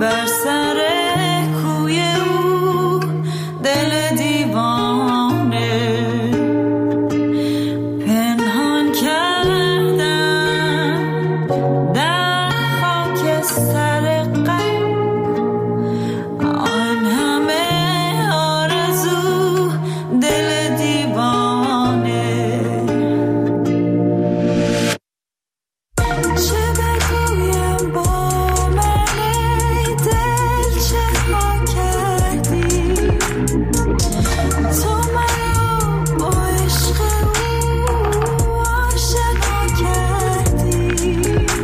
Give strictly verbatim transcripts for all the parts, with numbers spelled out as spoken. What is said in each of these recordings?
بر سر کوی او دل دیوانه پنهان کردم در خاکستر غم آن همه آرزو دل دیوانه چه بگویم با من ای دل چه ها کردی تو منو با عشق او آشنا کردی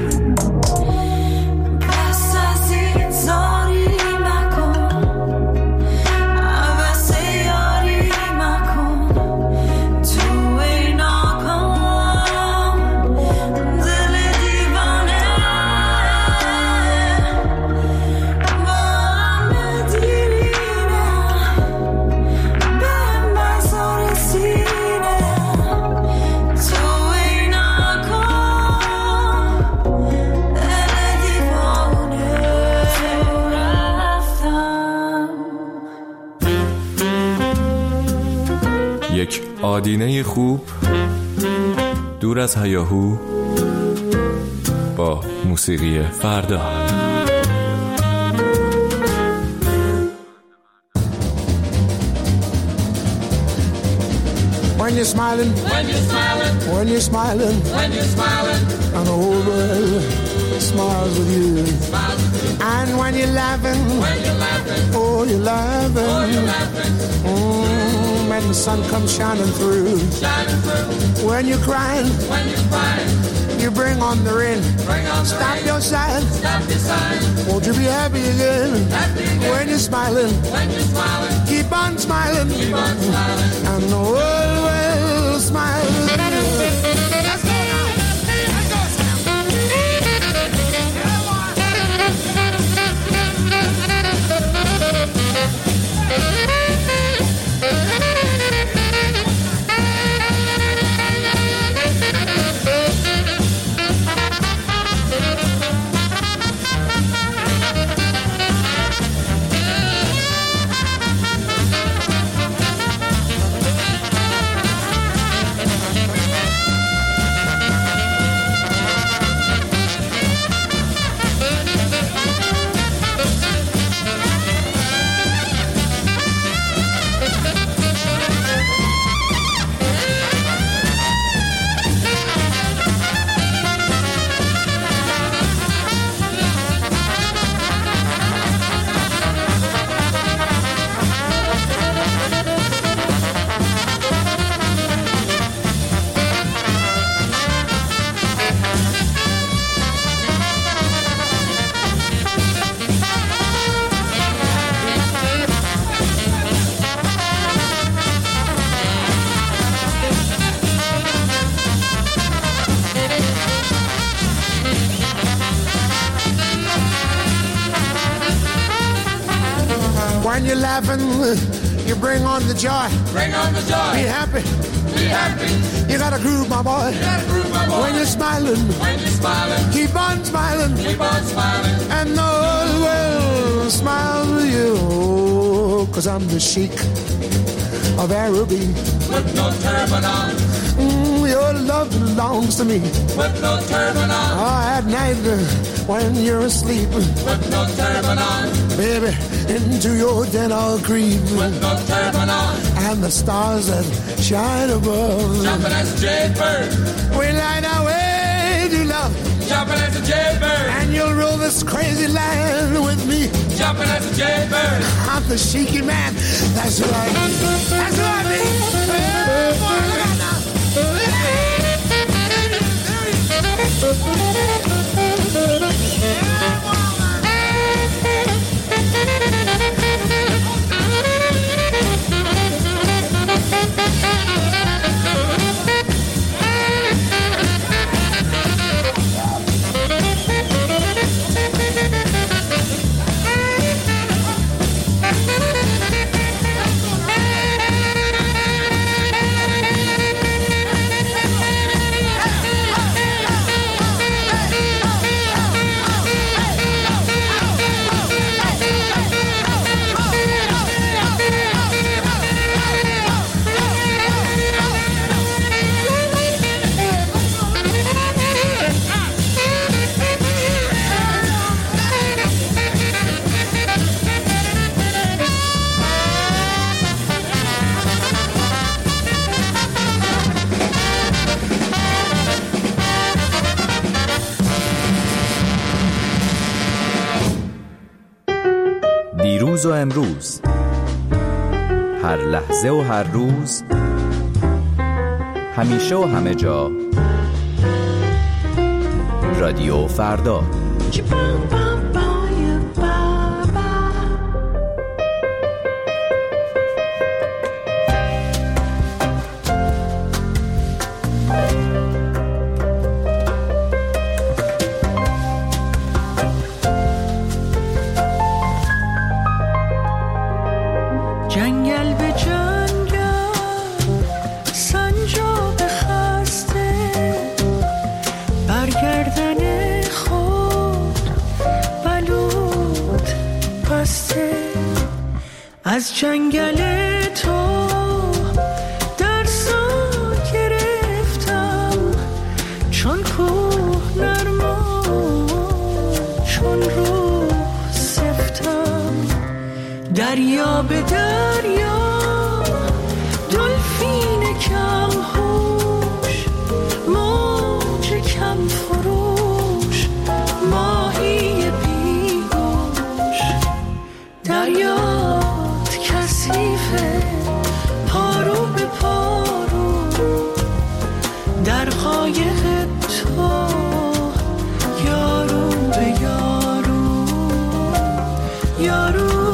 پس از این زاری مکن عوض یاری مکن تو ای ناکام دل دیوانه با همه دیرینه به مزار سینه تو ای ناکام دل دیوانه رفتم یک آدینه خوب دور از هیاهو با موسیقی فردا. When you're smiling, When you're smiling, when you're smiling, when you're smiling, and the whole world smiles with you. smiles with you. And when you're laughing, When you're laughing, oh, you're laughing. oh, you're laughing, Mm, when the sun comes shining through. shining through. When you're crying, When you're crying, you bring on the rain. bring on the Stop rain. your sighing. Stop your sighing. Won't you be happy again? Happy again. When you're smiling, When you're smiling, keep on smiling. keep on smiling. And the world will smile with you. Let's go now. Let's go, Sam. Come on. When you're laughing, you bring on the joy. Bring on the Be joy. happy. Be happy. You gotta groove, my boy. Gotta groove, my boy. When you're smiling, When you're smiling, keep on smiling. keep on smiling. And the whole world smiles with you. Cause I'm the Sheikh of Araby. With no turban on, Mm, your love belongs to me. with no turban on, Oh, at night uh, when you're asleep, with no turban on, baby, into your den I'll creep. with no turban on. And the stars that shine above, Jumping as a jaybird, we light our way to love. jumping as a jaybird, And you'll rule this crazy land with me. jumping as a jaybird. I'm the Sheiky man. That's who I be. That's who I be. Hey, boy, look out now. دیروز و امروز، هر لحظه و هر روز، همیشه و همه جا. رادیو فردا. جنگل به جنگل سنجاب خسته، برگردن خود بلود بسته. از جنگل تو درسا گرفتم، چون کوه نرما چون روح سفتم. دریا به دریا دلفین کم هوش، موج کم فروش، ماهی بیگوش. دریات کثیفه پارو به پارو، در قایق تو یارو به یارو، یارو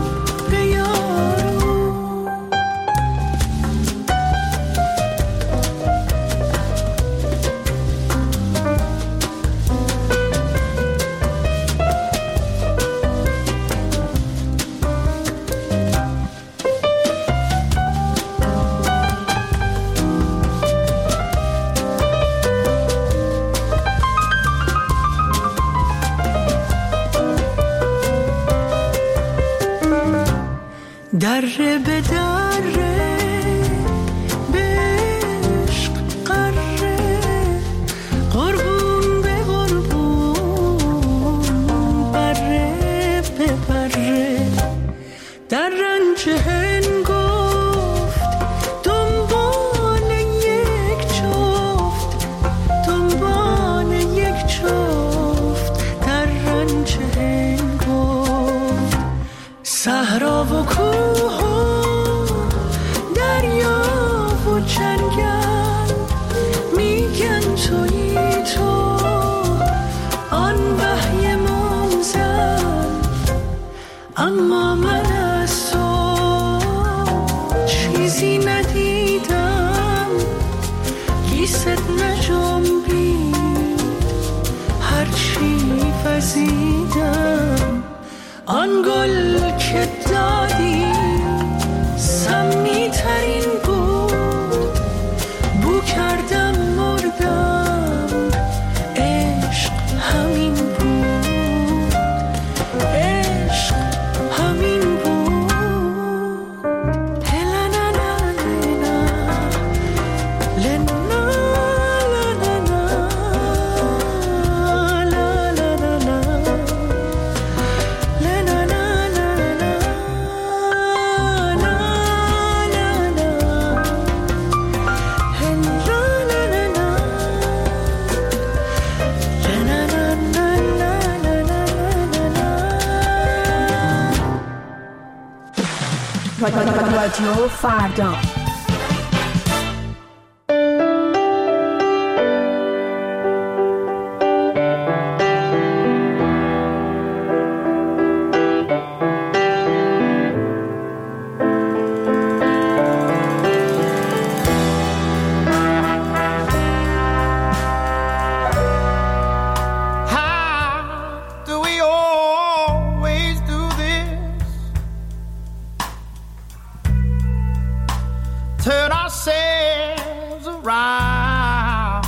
دره به دره به عشق قره، قربون به قربون، بره به بره. در رنج هنگفت دنبال یک جفت، دنبال یک جفت. در رنج هنگفت صحرا و کوه و دریا و جنگل، میگن تویی تو آن وحی منزل. اما من از تو چیزی ندیدم، گیست نجنبید هرچی وزیدم. آن گل که دادی سمی ترین بود، بو کردم مردم، عشق همین بود، عشق همین بود. هلنا لنا لنا رادیو فردا. Turn ourselves around.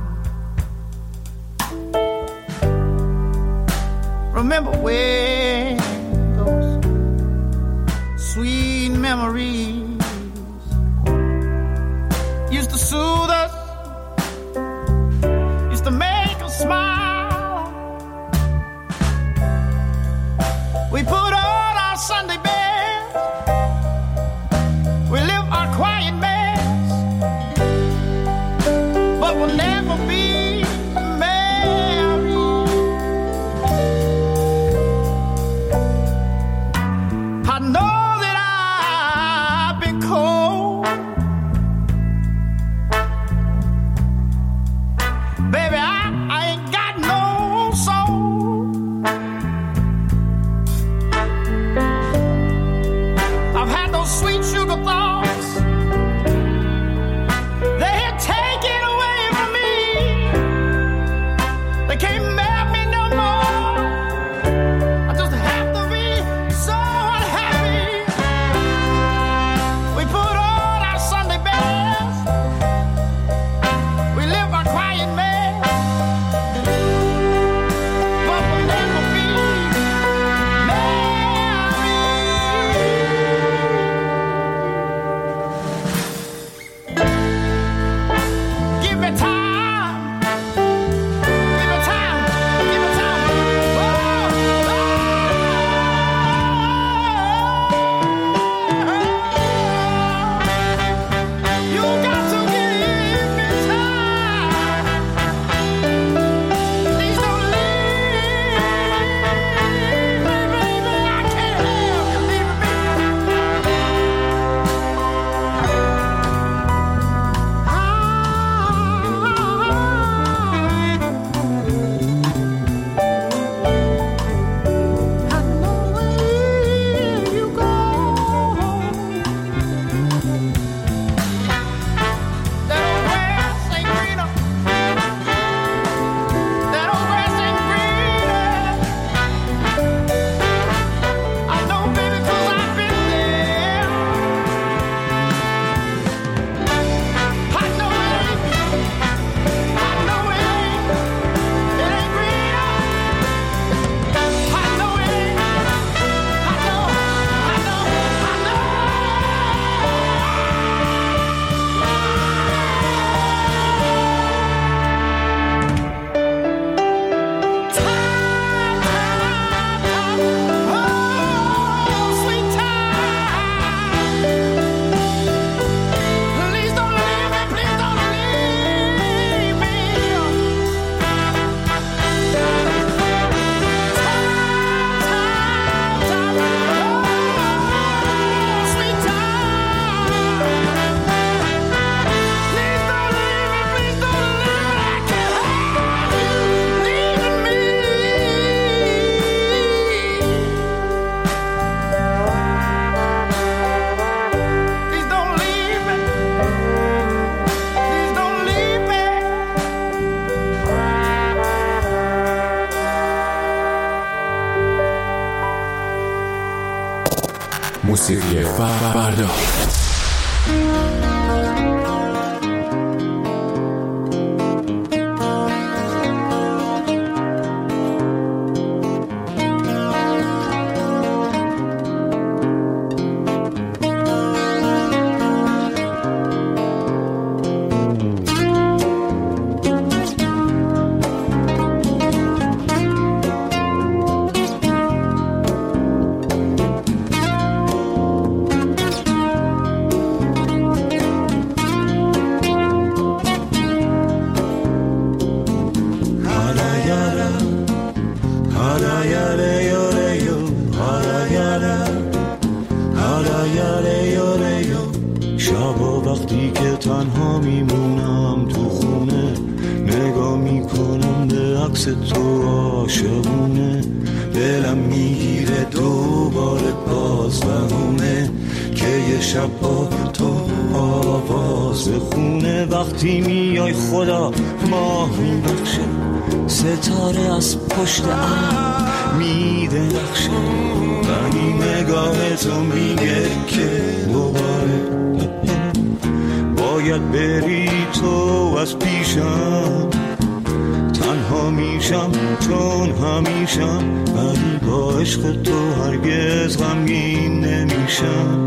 Remember when those sweet memories used to soothe us, used to make us smile. We put on our Sunday best, we live our quiet mess, but we'll never be married. موسیقی فردا. وقتی که تنها میمونم تو خونه، نگاه میکنم به عکس تو عاشقونه، دلم میگیره دوباره باز بهونه که یه شب با تو آواز بخونه. وقتی میای خدا ماه میبخشه، ستاره از پشت ابر میده نقشه، ولی نگاه تو میگه که دوباره باید بری تو از پیشم. تنها میشم چون همیشم، ولی با عشق تو هرگز غمگین نمیشم.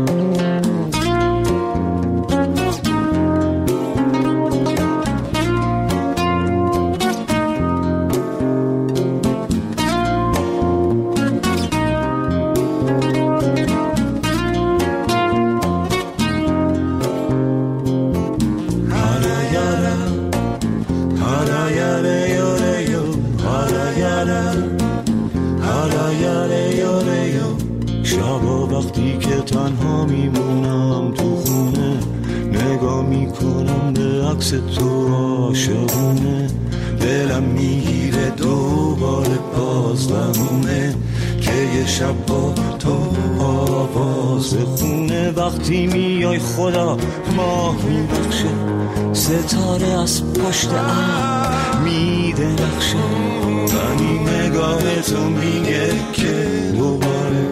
وقتی که تنها میمونم تو خونه، نگاه میکنم به عکس تو عاشقونه، دلم میگیره دوباره باز بهونه که یه شب با تو آواز بخونه. وقتی میای خدا ماه میبخشه، ستاره از پشت ابر میده نقشه، ولی نگاه تو میگه که دوباره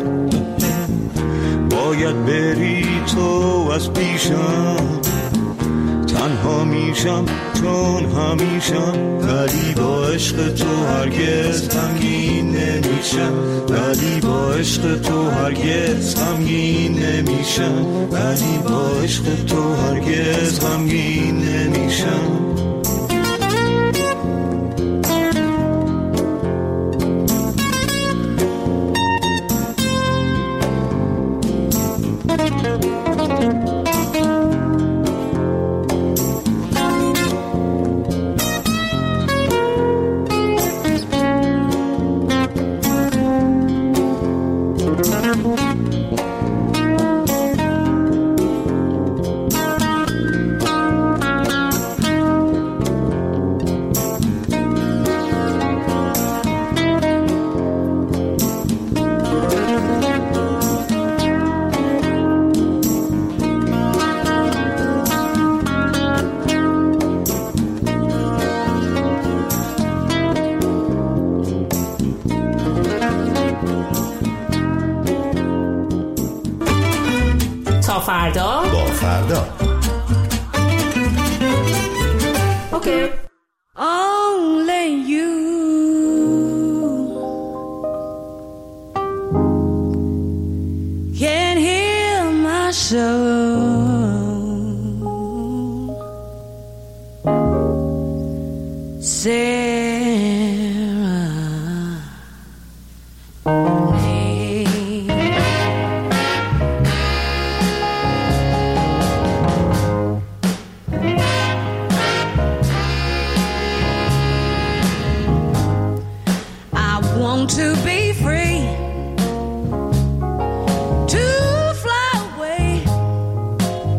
باید بری تو از پیشم. تنها میشم چون همیشم، ولی با عشق تو هرگز غمگین نمیشم، ولی با عشق تو هرگز غمگین نمیشم، ولی با عشق تو هرگز غمگین نمیشم. فردا با فردا. اوکی. Only you can heal my soul. To be free, to fly away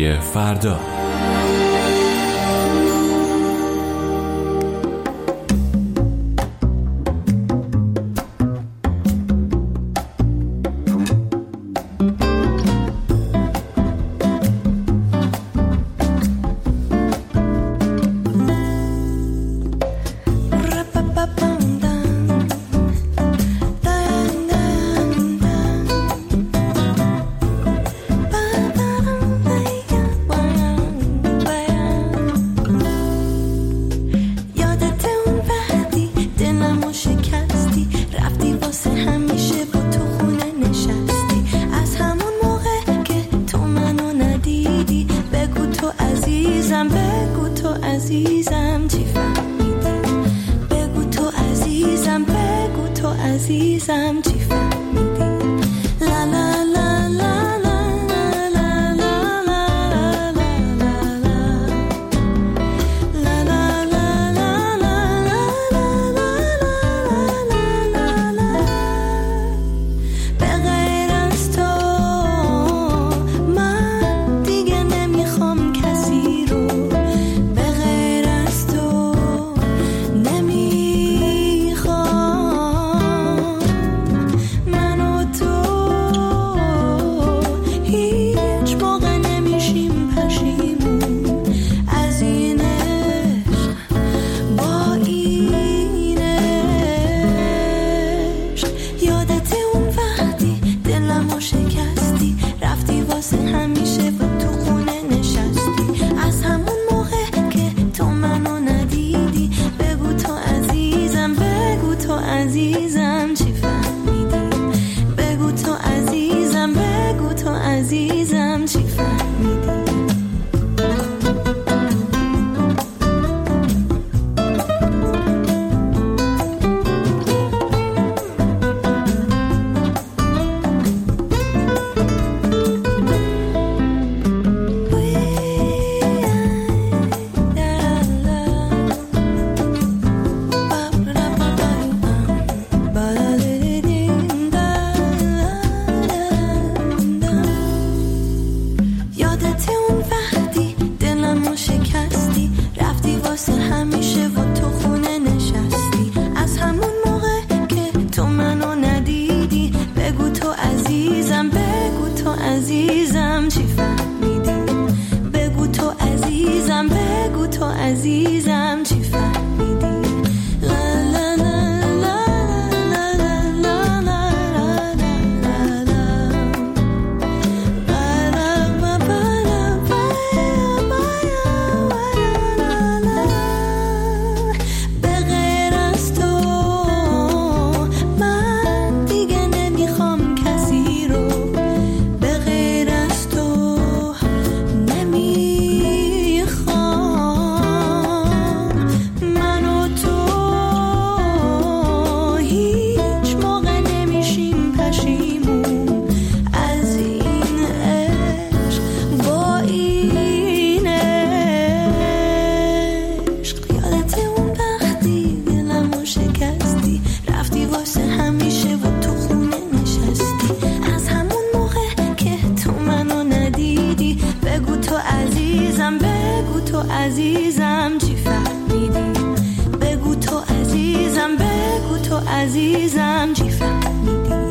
برای فردا. عزیزم چی فهمیدی؟ بگو تو عزیزم، بگو تو عزیزم چی فهمیدی؟ لا لا لا لا لا لا لا لا عزیزم چی فهمیدی؟ بگو تو عزیزم، بگو تو عزیزم چی فهمیدی؟ عزیزم چی فهمیدی؟ بگو تو عزیزم، بگو تو عزیزم چی فهمیدی؟ لا لا لا لا لا لا به غیر از تو من دیگه نمیخوام کسی رو، بگو تو عزیزم چی فهمیدی؟ بگو تو عزیزم، بگو تو عزیزم چی فهمیدی؟